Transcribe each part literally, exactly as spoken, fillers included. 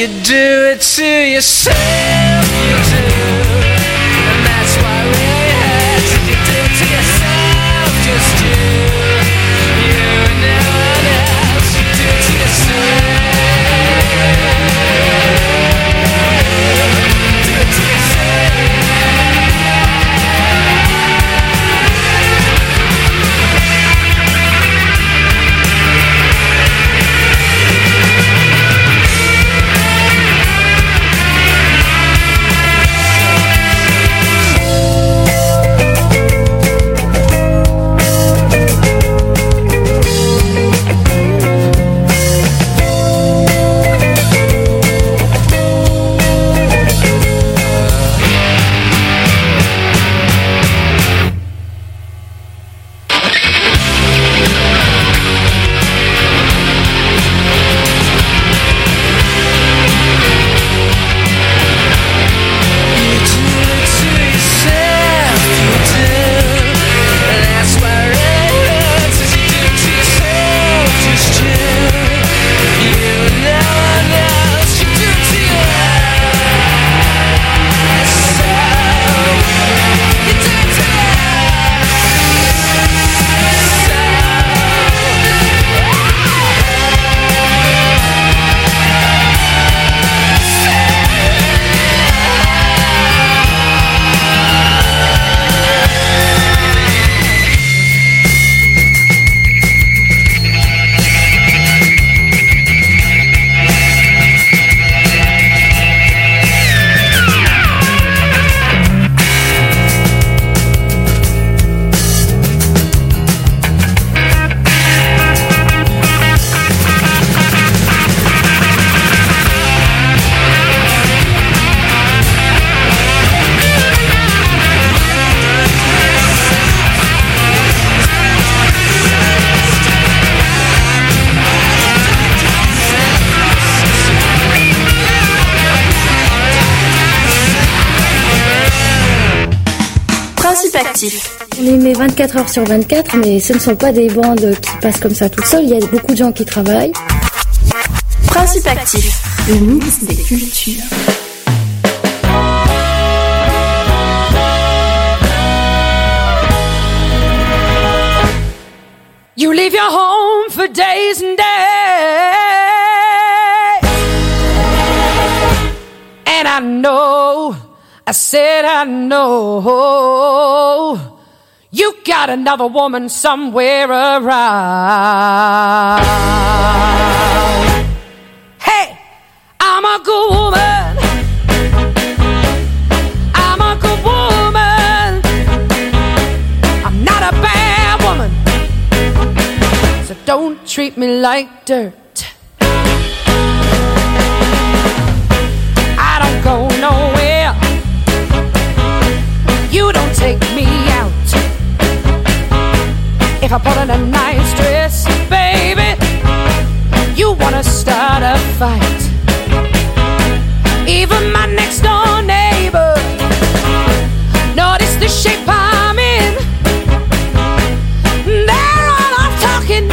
you do it to yourself, you do. And that's why we had to you do it to yourself, just you. You and no one else, you do it to yourself. Do it to yourself. On les met vingt-quatre heures sur vingt-quatre, mais ce ne sont pas des bandes qui passent comme ça toutes seules. Il y a beaucoup de gens qui travaillent. Principe actif, le mix des cultures. You leave your home for days and days, and I know, I said I know, you got another woman somewhere around. Hey, I'm a good woman, I'm a good woman, I'm not a bad woman, so don't treat me like dirt. I don't go nowhere, you don't take me out. If I put on a nice dress, baby, you wanna start a fight. Even my next door neighbor notice the shape I'm in. They're all off talking,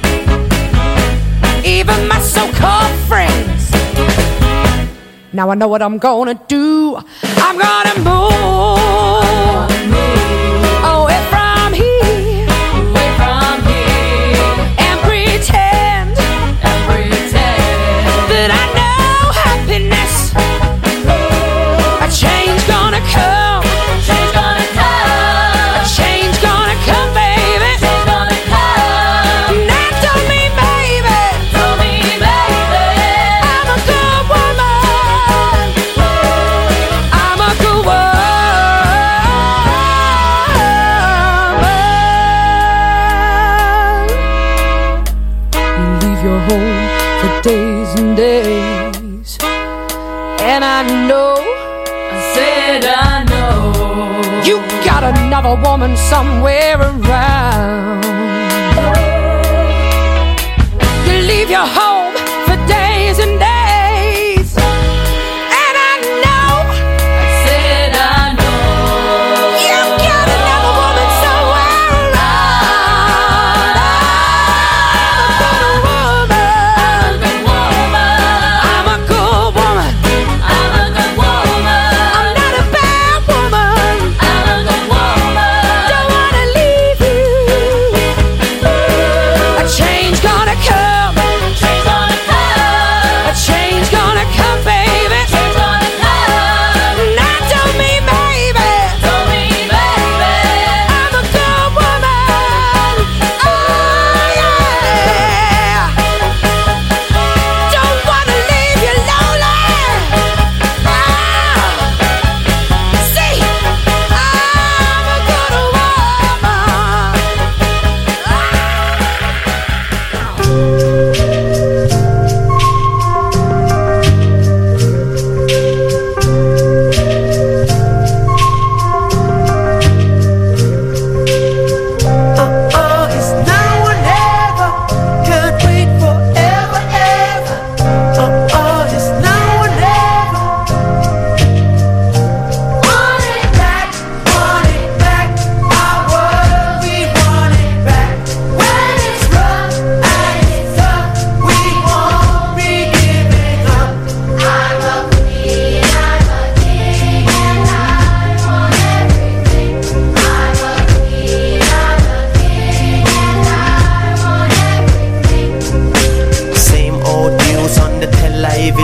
even my so-called friends. Now I know what I'm gonna do. I'm gonna move away from here, away from here, and pretend, and pretend that I know happiness. A change gonna come, change gonna come, a change gonna come, baby. Change gonna come. Now tell me, baby, tell me, baby, I'm a good woman, I'm a good woman. You leave your home for days and days, and I know, I said I know, you got another woman somewhere around. You leave your home for days and days, and I know, I said I know, you got another woman somewhere around. I'm a good woman, I'm a good woman.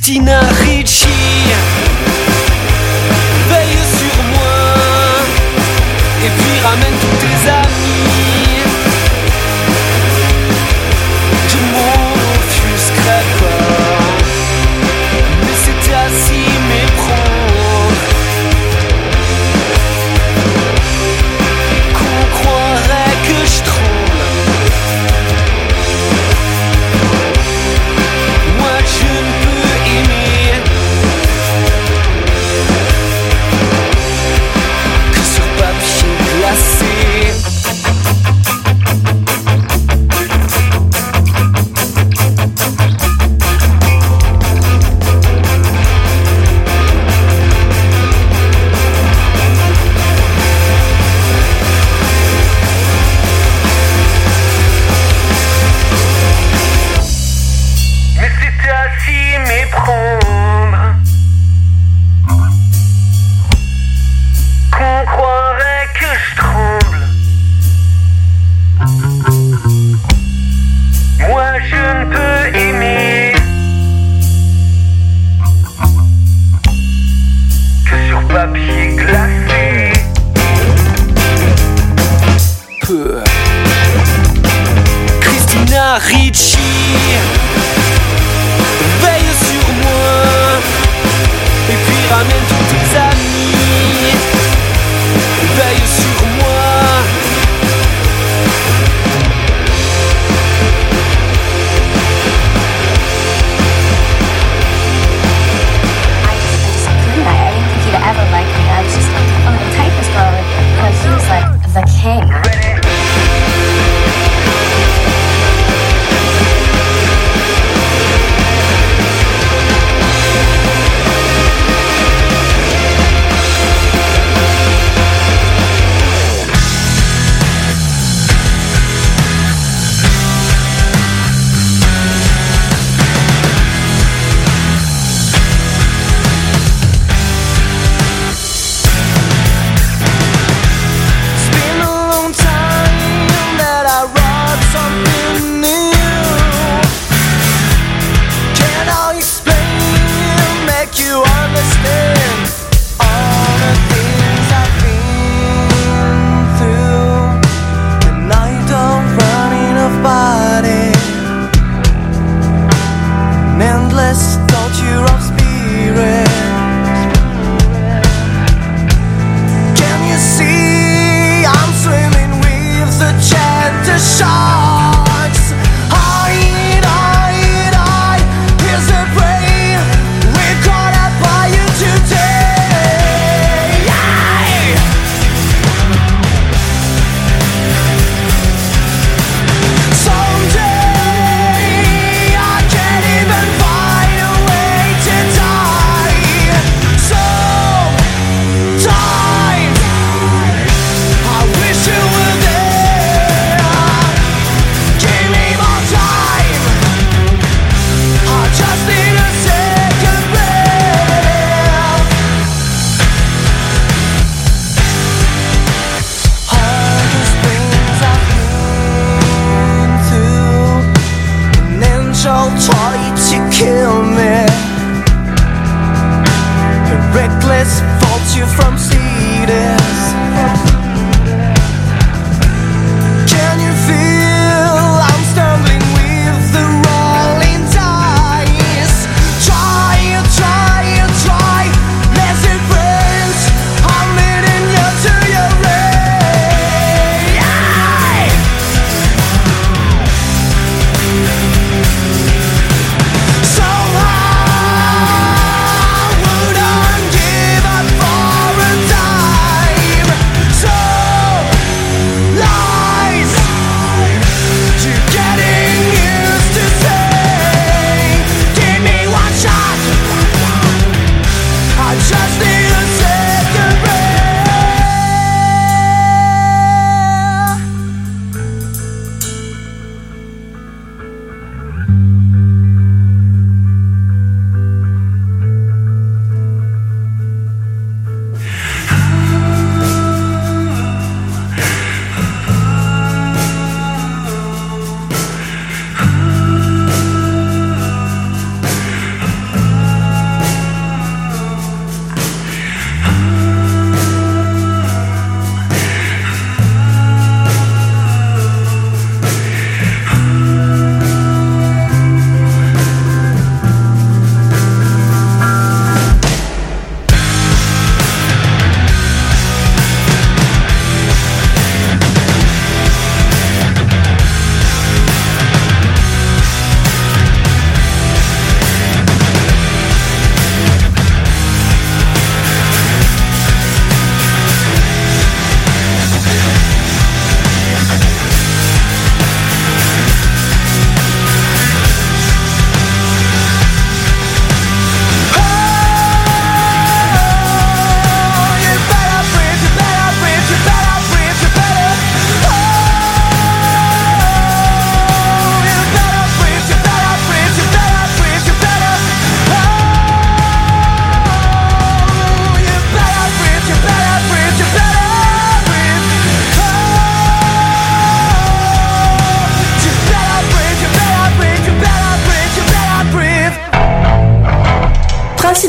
Christina Ricci, veille sur moi, et puis ramène tous tes amis. Je m'offusquerai pas, mais c'était à s'y méprendre. Qu'on croirait que je tremble. Moi je ne peux aimer que sur papier glacé. Mais c'était à s'y méprendre. Qu'on croirait que je tremble. Moi je ne peux aimer que sur papier glacé. Peu. Christina Ricci, veille sur moi, et puis ramène tous tes amis. Veille sur moi. I didn't think he'd ever like me. I was just like, oh, the typist girl, because he was like the king. It's been a long time that I wrote something new. Can I explain, make you understand all the things I've been through? And I don't run in a body, an endless torture of spirit. Can you see I'm swimming with the gentle sharks? Hide, hide, hide, here's the brain. We're caught up by you today. Someday I can't even find a way to die. Sometimes I wish you were there. Give me more time. I just need a second breath. Hardest things I've been through. An angel tried to kill me. A reckless vulture from Cetus. Can you feel I'm stumbling with the rolling dice? Try, try, try, let's it burns. I'm leading you to your rain. Somehow I wouldn't give up for a dime.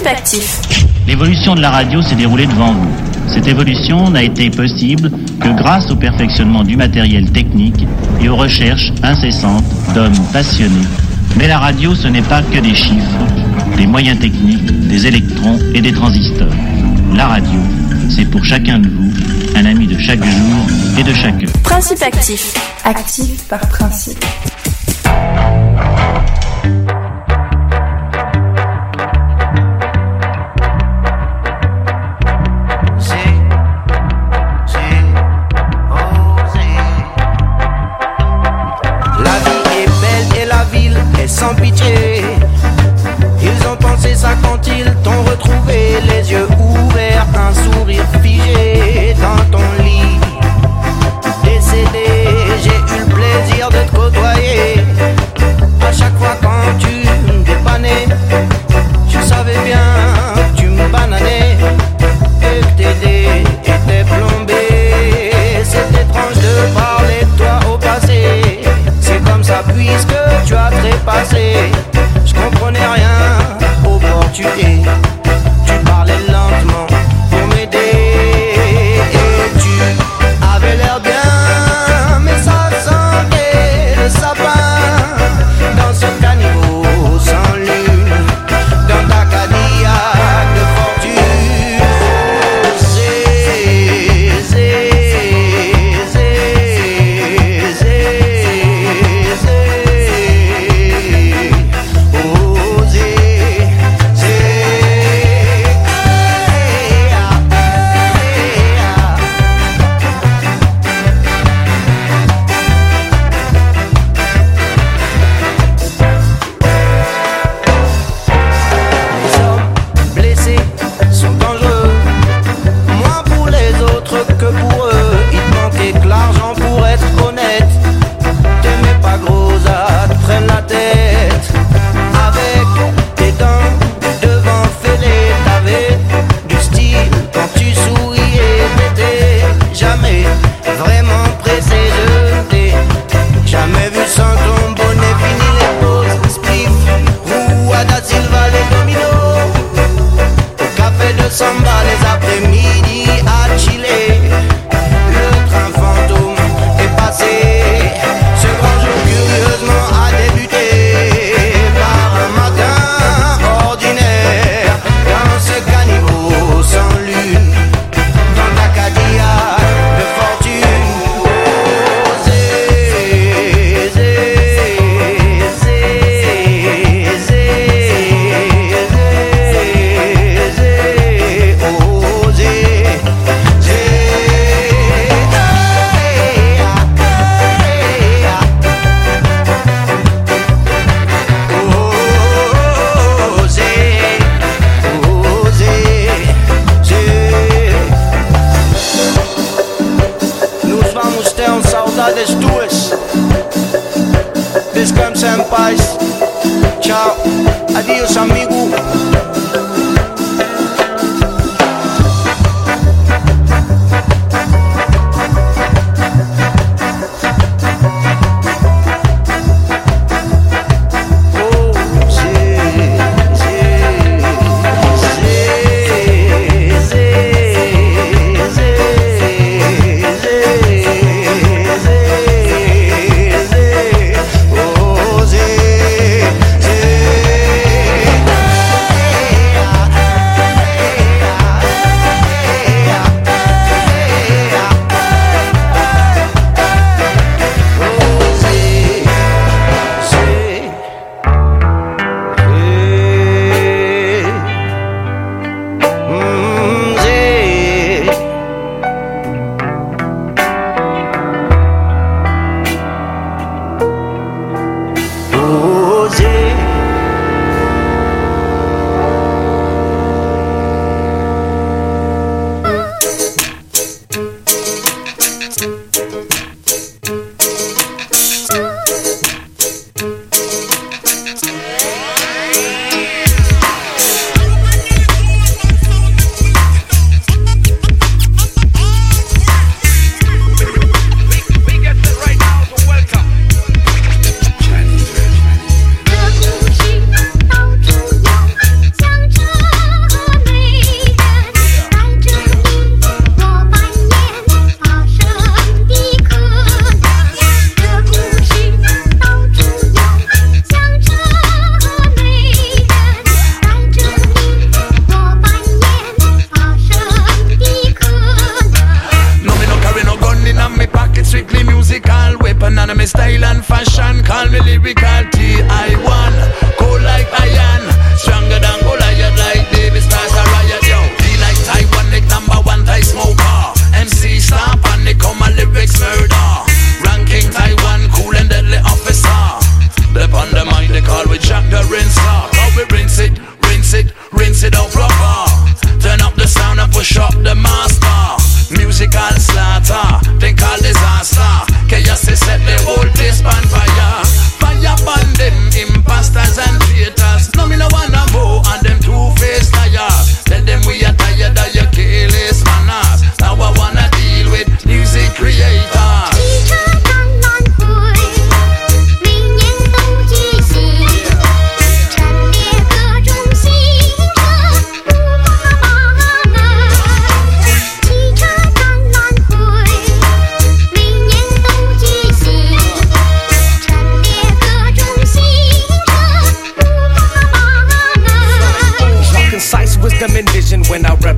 Principe actif. L'évolution de la radio s'est déroulée devant vous. Cette évolution n'a été possible que grâce au perfectionnement du matériel technique et aux recherches incessantes d'hommes passionnés. Mais la radio, ce n'est pas que des chiffres, des moyens techniques, des électrons et des transistors. La radio, c'est pour chacun de vous un ami de chaque jour et de chaque heure. Principe actif. Actif par principe. Sans pitié, ils ont pensé ça quand ils t'ont retrouvé, les yeux ouverts, un sourire figé dans ton lit. Décédé, j'ai eu le plaisir de te côtoyer. À chaque fois quand tu me dépannais, tu savais bien que tu me bananais et que tes dés étaient plombés. C'est étrange de parler de toi au passé. C'est comme ça puisque tu as trépassé. Je comprenais rien au portugais. Tu parlais lentement pour m'aider. Et tu avais l'air bien, mais ça sentait le sapin. Dans ce caniveau sans lune, dans ta Cadillac de fortune.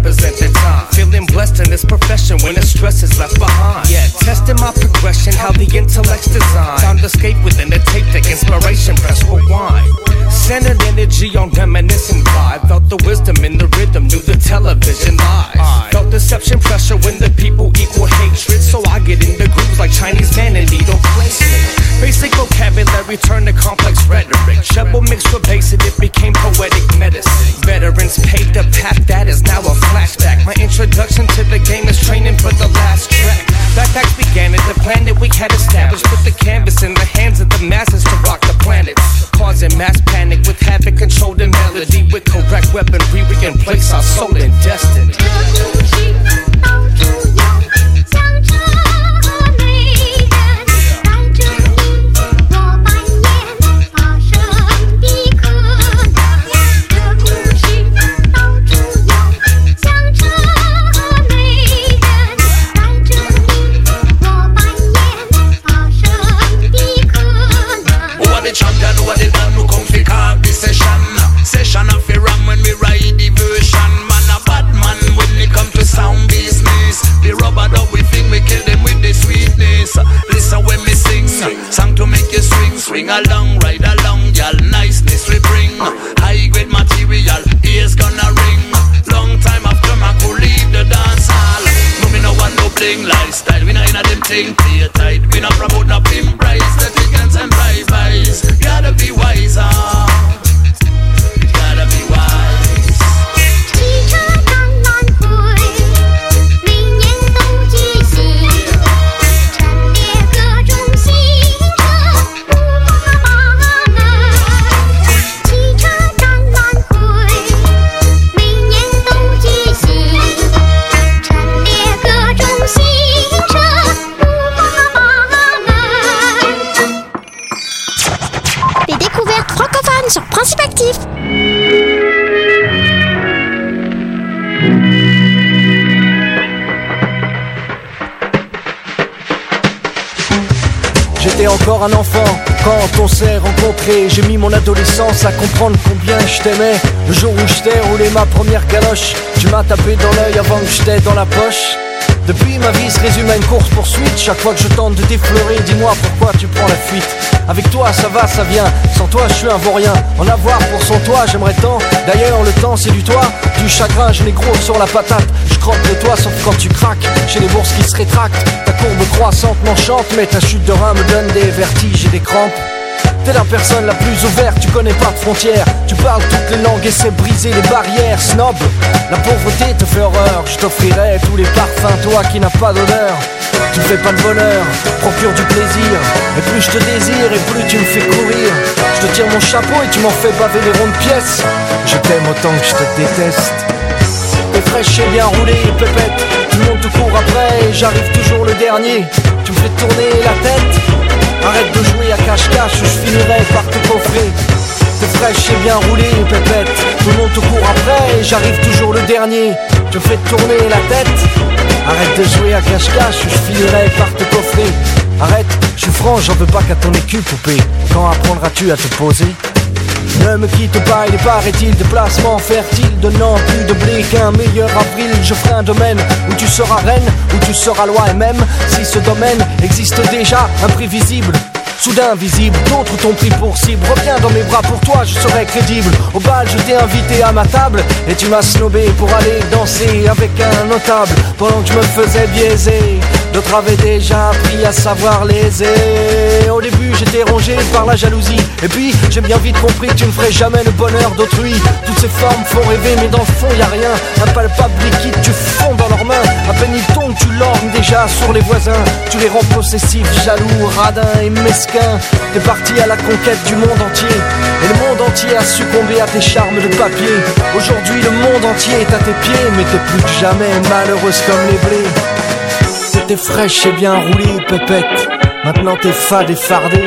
represent the time. Feeling blessed in this profession when the stress is left behind. Yeah, testing my progression, how the intellect's designed. Time to escape within the tape deck, inspiration, press rewind. Centered energy on reminiscent vibe. Felt the wisdom in the rhythm, knew the television lies. Felt deception pressure when the people equal hatred. So I get in the grooves like Chinese man in needle placement. Basic vocabulary turned to complex rhetoric. Treble mixed with bass and it became poetic medicine. Veterans paved the path that is now a flashback. My introduction to the game is training for the last track. Backpacks began at the planet we had established. Put the canvas in the hands of the masses to rock the planet. Causing mass panic with havoc, controlled and melody. With correct weaponry we can place our soul in destiny. Session of a ram when we ride the version. Man a bad man when it come to sound business. The rubber dub we think we kill them with the sweetness. Listen when me sing, song to make you swing. Swing along, ride along, y'all niceness we bring. High grade material, ears gonna ring. Long time after my could leave the dance hall. No me no want no bling lifestyle. We not in a them thing, play tight. We not promote no pimp price. The tickets and drive-bys. Gotta be wiser. Sur Principe Actif. J'étais encore un enfant quand on s'est rencontrés. J'ai mis mon adolescence à comprendre combien je t'aimais. Le jour où je t'ai roulé ma première galoche, tu m'as tapé dans l'œil avant que je t'aie dans la poche. Depuis ma vie se résume à une course poursuite. Chaque fois que je tente de t'effleurer, dis-moi pourquoi tu prends la fuite. Avec toi ça va, ça vient, sans toi je suis un vaurien. En avoir pour son toit, j'aimerais tant. D'ailleurs le temps c'est du toit, du chagrin je l'ai gros sur la patate. Je croque le toit sauf quand tu craques. J'ai les bourses qui se rétractent. Ta courbe croissante m'enchante, mais ta chute de rein me donne des vertiges et des crampes. T'es la personne la plus ouverte, tu connais pas de frontières. Tu parles toutes les langues et sais briser les barrières. Snob, la pauvreté te fait horreur. Je t'offrirai tous les parfums, toi qui n'as pas d'odeur. Tu me fais pas de bonheur, procure du plaisir. Et plus je te désire et plus tu me fais courir. Je te tire mon chapeau et tu m'en fais baver les rondes pièces. Je t'aime autant que je te déteste. T'es fraîche et bien roulée, pépette. Tout le monde te court après et j'arrive toujours le dernier. Tu me fais tourner la tête. Arrête de jouer à cache-cache ou je finirai par te coffrer. T'es fraîche et bien roulée, pépette. Tout le monde te court après et j'arrive toujours le dernier. Tu me fais tourner la tête. Arrête de jouer à cache-cache ou je finirai par te coffrer. Arrête, je suis franc, j'en veux pas qu'à ton écu, poupée. Quand apprendras-tu à te poser? Ne me quitte pas, il est paraît-il de placement fertile. Donnant plus de blé qu'un meilleur avril. Je ferai un domaine où tu seras reine, où tu seras loi. Et même si ce domaine existe déjà, imprévisible, soudain visible, d'autres t'ont pris pour cible. Reviens dans mes bras, pour toi je serai crédible. Au bal je t'ai invité à ma table et tu m'as snobé pour aller danser avec un notable. Pendant que je me faisais biaiser, d'autres avaient déjà appris à savoir léser. Au début j'étais rongé par la jalousie, et puis j'ai bien vite compris que tu ne ferais jamais le bonheur d'autrui. Toutes ces formes font rêver mais dans le fond y a rien. Impalpable liquide, tu fonds dans leurs mains. À peine ils tombent, tu lorgnes déjà sur les voisins. Tu les rends possessifs, jaloux, radins et mesquins. T'es parti à la conquête du monde entier, et le monde entier a succombé à tes charmes de papier. Aujourd'hui le monde entier est à tes pieds, mais t'es plus que jamais malheureuse comme les blés. T'étais fraîche et bien roulée, pépette. Maintenant t'es fade et fardée.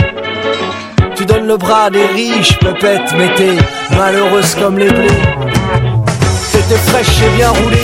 Tu donnes le bras à des riches, pépette, mais t'es malheureuse comme les blés. T'étais fraîche et bien roulée,